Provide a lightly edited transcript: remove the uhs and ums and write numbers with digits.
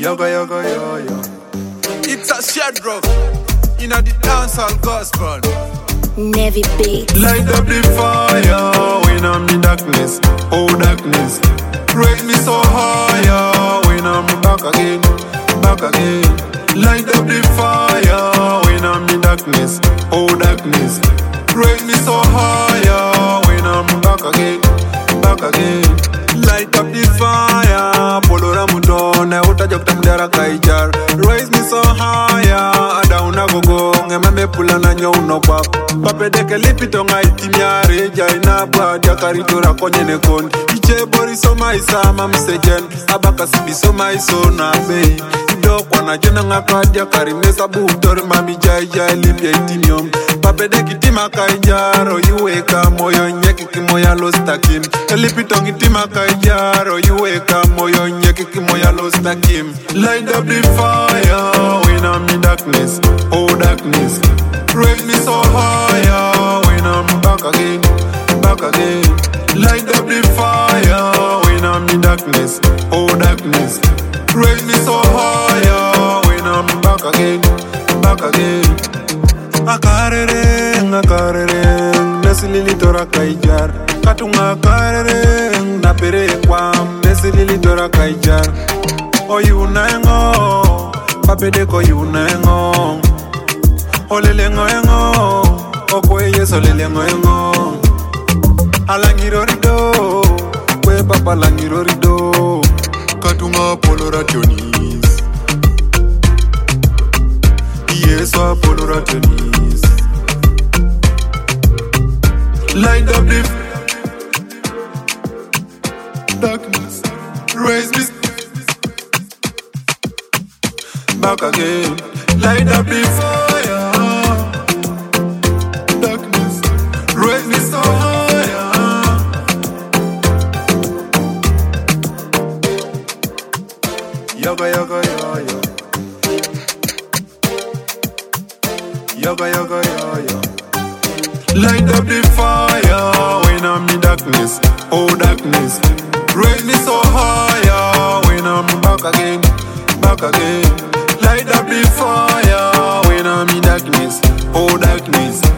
Yoga, yoga, yo, yo. It's a shared rock. In the dancehall gospel. Navy beat. Light up the fire when I'm in darkness. Oh, darkness. Raise me so higher when I'm back again. Back again. Light up the fire when I'm in darkness. Oh, darkness. Raise me so higher when I'm back again. Back again. Light up the fire. Polora mutone utajokta mdara kaijar. Raise me so higher. Adauna gogo ngemame pula na nyo unopap. Papedeke lipito ngai timyare jaina bwadia karitora konye nekondi. Iche bori so maisama msejen. Abaka sibi so maiso na bei. Idokwa na jena ngakadia karimesa butori mami jai jai lipya itimium. Papedeke tima kaijaro yuweka moyo nyeki kimoya lostakim. Lipito ngitima kaijaro yuweka moyo nyeki kimoya lostakim. Light up the fire when I'm in darkness. Oh, darkness. Raise me so higher when I'm back again. Back again. Light up the fire when I'm in darkness. Oh, darkness. Raise me so higher when I'm back again. Back again. Akarere, nesilili tora kaijar. Katunga karere, napere kwam, nesilili tora kaijar. O yunengo, papedeko yunengo. Olelengo engo, okweye solelengo engo. Alangirorido, kwe papa langirorido. Katunga polorationis. Yeso polorationis. Light up the darkness. Raise me back again. Light up the fire. Darkness. Raise me so higher. Yoga, yoga, yo, yo. Yoga, yoga, yo, yo. Light up the fire when I'm in darkness. Oh, darkness. Raise me so higher when I'm back again. Back again. Light up the fire when I'm in darkness. Oh, darkness.